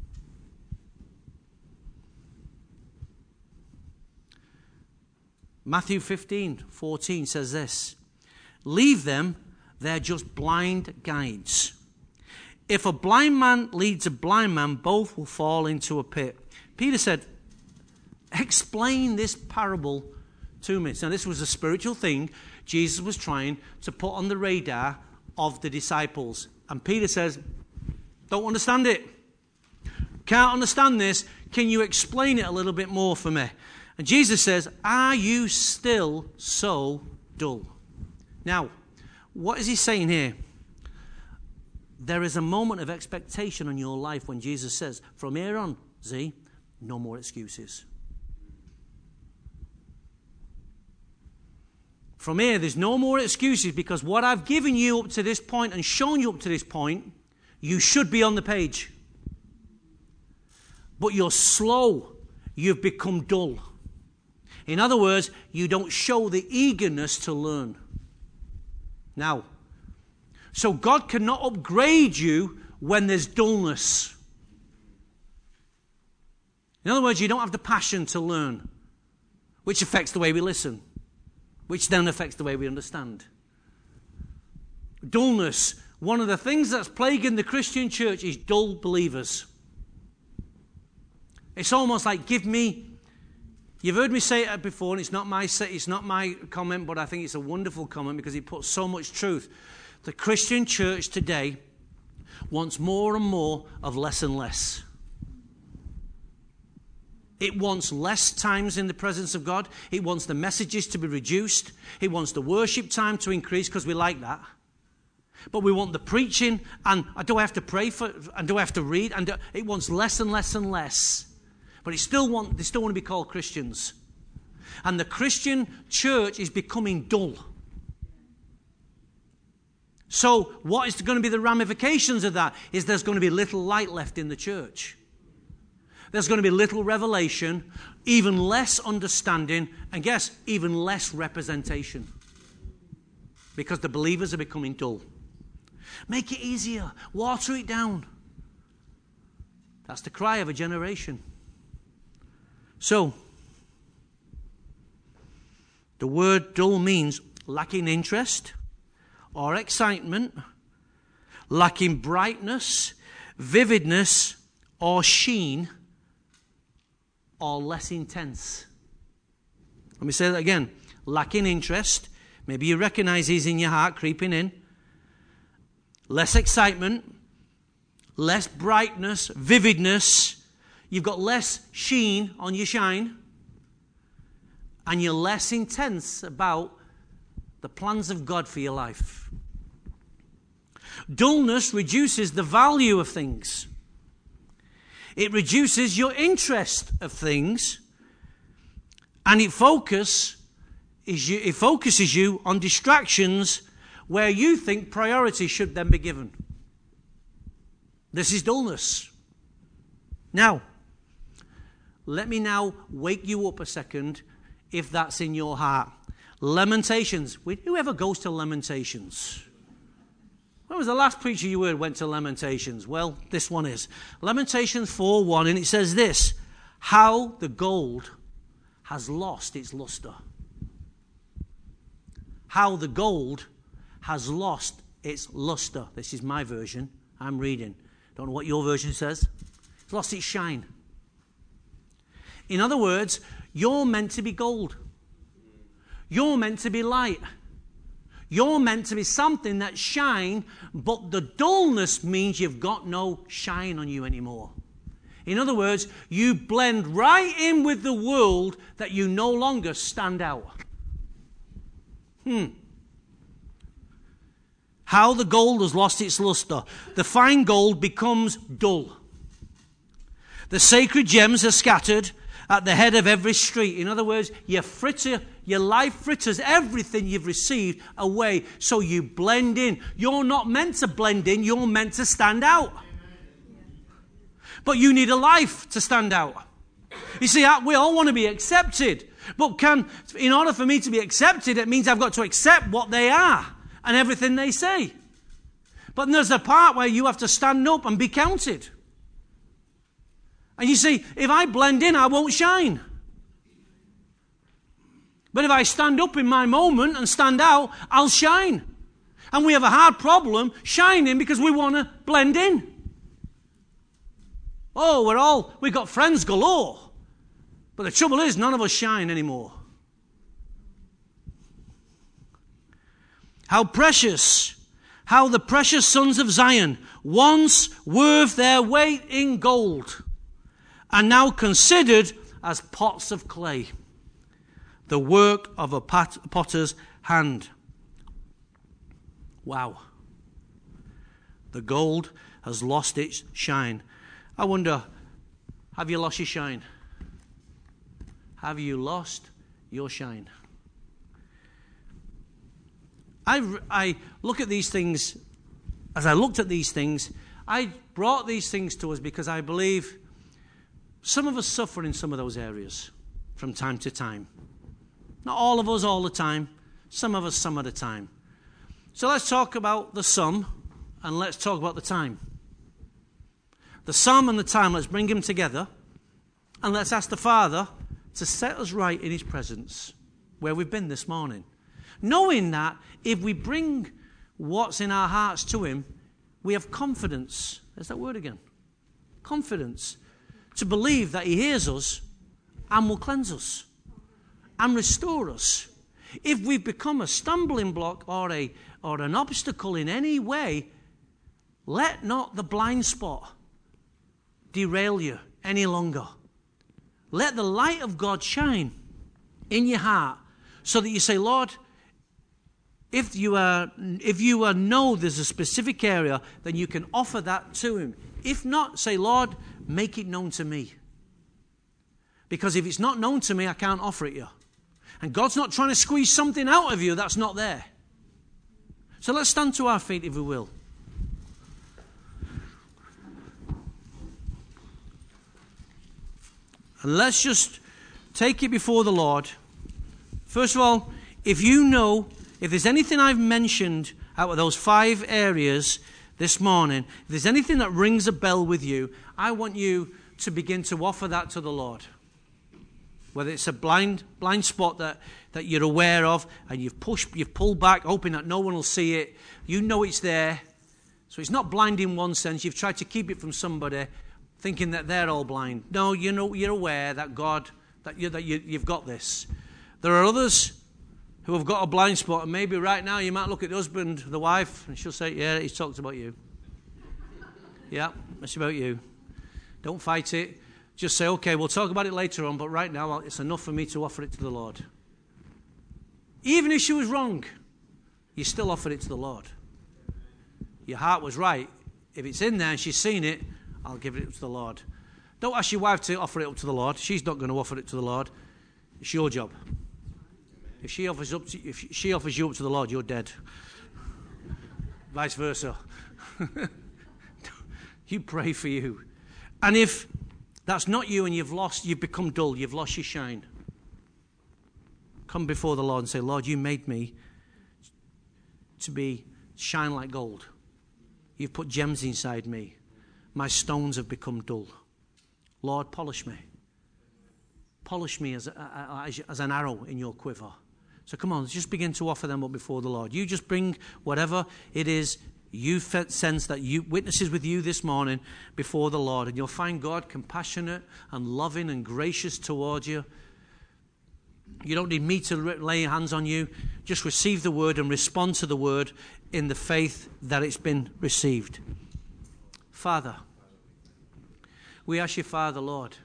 Matthew fifteen, fourteen says this. Leave them, they're just blind guides. If a blind man leads a blind man, both will fall into a pit. Peter said, explain this parable to me. Now this was a spiritual thing Jesus was trying to put on the radar of the disciples. And Peter says, don't understand it. Can't understand this. Can you explain it a little bit more for me? And Jesus says, are you still so dull? Now, what is he saying here? There is a moment of expectation in your life when Jesus says, from here on, Z, no more excuses. From here, there's no more excuses, because what I've given you up to this point and shown you up to this point, you should be on the page. But you're slow. You've become dull. In other words, you don't show the eagerness to learn. Now, so God cannot upgrade you when there's dullness. In other words, you don't have the passion to learn, which affects the way we listen, which then affects the way we understand. Dullness. One of the things that's plaguing the Christian church is dull believers. It's almost like, give me, you've heard me say it before, and it's not my it's not my comment, but I think it's a wonderful comment because it puts so much truth. The Christian church today wants more and more of less and less. It wants less times in the presence of God. It wants the messages to be reduced. It wants the worship time to increase because we like that. But we want the preaching, and do I have to pray for, and do I have to read? And do, it wants less and less and less. But it still want, they still want to be called Christians. And the Christian church is becoming dull. So what is going to be the ramifications of that? Is there's going to be little light left in the church. There's going to be little revelation, even less understanding, and guess, even less representation. Because the believers are becoming dull. Make it easier. Water it down. That's the cry of a generation. So, the word dull means lacking interest or excitement, lacking brightness, vividness, or sheen, or less intense. Let me say that again. Lacking interest. Maybe you recognize these in your heart creeping in. Less excitement, less brightness, vividness. You've got less sheen on your shine. And you're less intense about the plans of God for your life. Dullness reduces the value of things. It reduces your interest of things. And it, focus is you, it focuses you on distractions where you think priority should then be given. This is dullness. Now, let me now wake you up a second if that's in your heart. Lamentations. Whoever goes to Lamentations? When was the last preacher you heard went to Lamentations? Well, this one is. Lamentations four one, and it says this: how the gold has lost its luster. How the gold has lost its luster. This is my version. I'm reading. Don't know what your version says. It's lost its shine. In other words, you're meant to be gold. You're meant to be light. You're meant to be something that shine, but the dullness means you've got no shine on you anymore. In other words, you blend right in with the world that you no longer stand out. Hmm. How the gold has lost its luster. The fine gold becomes dull. The sacred gems are scattered at the head of every street. In other words, you fritter, your life fritters everything you've received away, so you blend in. You're not meant to blend in, you're meant to stand out. But you need a life to stand out. You see, we all want to be accepted. But can, in order for me to be accepted, it means I've got to accept what they are and everything they say. But there's a part where you have to stand up and be counted. And you see, if I blend in, I won't shine. But if I stand up in my moment and stand out, I'll shine. And we have a hard problem shining because we want to blend in. Oh, we're all, we've got friends galore. But the trouble is, none of us shine anymore. How precious, how the precious sons of Zion, once worth their weight in gold, are now considered as pots of clay, the work of a potter's hand. Wow. The gold has lost its shine. I wonder, have you lost your shine? Have you lost your shine? I, I look at these things, as I looked at these things, I brought these things to us because I believe some of us suffer in some of those areas from time to time. Not all of us all the time, some of us some at a time. So let's talk about the some and let's talk about the time. The some and the time, let's bring them together And let's ask the Father to set us right in his presence, where we've been this morning. Knowing that if we bring what's in our hearts to him, we have confidence. There's that word again. Confidence. To believe that he hears us and will cleanse us and restore us. If we've become a stumbling block or a or an obstacle in any way, let not the blind spot derail you any longer. Let the light of God shine in your heart so that you say, Lord, if you are, if you are know there's a specific area, then you can offer that to him. If not, say, Lord, make it known to me. Because if it's not known to me, I can't offer it you. And God's not trying to squeeze something out of you that's not there. So let's stand to our feet, if we will. And let's just take it before the Lord. First of all, if you know, if there's anything I've mentioned out of those five areas this morning, if there's anything that rings a bell with you, I want you to begin to offer that to the Lord. Whether it's a blind blind spot that, that you're aware of and you've pushed, you've pulled back, hoping that no one will see it. You know it's there. So it's not blind in one sense. You've tried to keep it from somebody, thinking that they're all blind. No, you know, you're aware that God, that, you, that you, you've got this. There are others who have got a blind spot, and maybe right now you might look at the husband, the wife, and she'll say, yeah, he's talked about you. Yeah, it's about you. Don't fight it. Just say, okay, we'll talk about it later on, but right now it's enough for me to offer it to the Lord. Even if she was wrong, you still offered it to the Lord. Your heart was right. If it's in there and she's seen it, I'll give it to the Lord. Don't ask your wife to offer it up to the Lord. She's not going to offer it to the Lord. It's your job. If she offers up to, if she offers you up to the Lord, you're dead. Vice versa. You pray for you. And if that's not you and you've lost, you've become dull, you've lost your shine, come before the Lord and say, Lord, you made me to be shine like gold. You've put gems inside me. My stones have become dull. Lord, polish me. Polish me as, a, as, as an arrow in your quiver. So come on, just begin to offer them up before the Lord. You just bring whatever it is you sense that you witnesses with you this morning before the Lord, and you'll find God compassionate and loving and gracious towards you. You don't need me to lay hands on you. Just receive the word and respond to the word in the faith that it's been received. Father, we ask you, Father, Lord,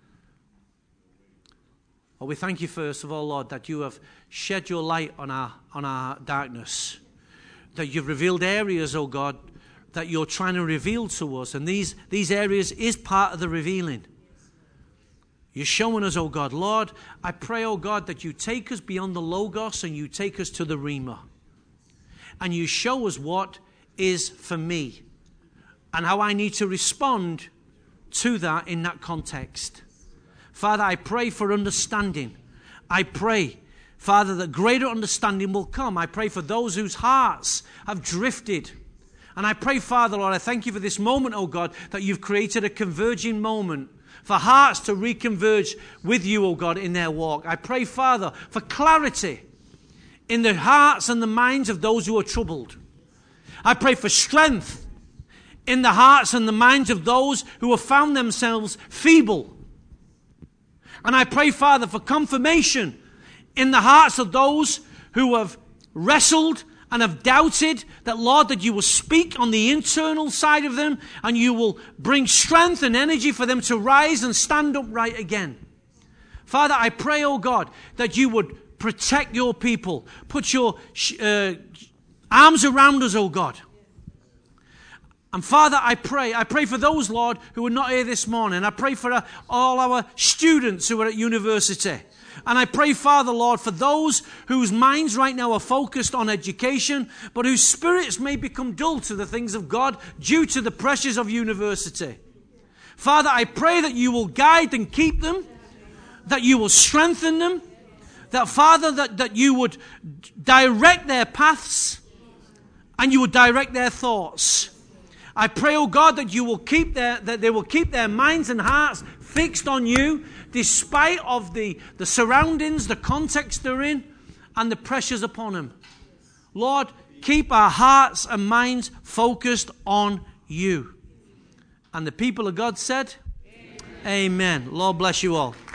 well, we thank you first of all, Lord, that you have shed your light on our on our darkness. That you've revealed areas, oh God, that you're trying to reveal to us. And these, these areas is part of the revealing. You're showing us, oh God. Lord, I pray, oh God, that you take us beyond the Logos and you take us to the Rhema. And you show us what is for me and how I need to respond to that in that context. Father, I pray for understanding. I pray, Father, that greater understanding will come. I pray for those whose hearts have drifted. And I pray, Father, Lord, I thank you for this moment, oh God, that you've created a converging moment for hearts to reconverge with you, oh God, in their walk. I pray, Father, for clarity in the hearts and the minds of those who are troubled. I pray for strength in the hearts and the minds of those who have found themselves feeble. And I pray, Father, for confirmation in the hearts of those who have wrestled and have doubted that, Lord, that you will speak on the internal side of them and you will bring strength and energy for them to rise and stand upright again. Father, I pray, oh God, that you would protect your people. Put your uh, arms around us, oh God. And Father, I pray, I pray for those, Lord, who are not here this morning. I pray for uh, all our students who are at university. And I pray, Father, Lord, for those whose minds right now are focused on education, but whose spirits may become dull to the things of God due to the pressures of university. Father, I pray that you will guide and keep them, that you will strengthen them, that, Father, that, that you would direct their paths and you would direct their thoughts. I pray, oh God, that you will keep their, that they will keep their minds and hearts fixed on you, despite of the, the surroundings, the context they're in, and the pressures upon them. Lord, keep our hearts and minds focused on you. And the people of God said, Amen. Amen. Lord bless you all.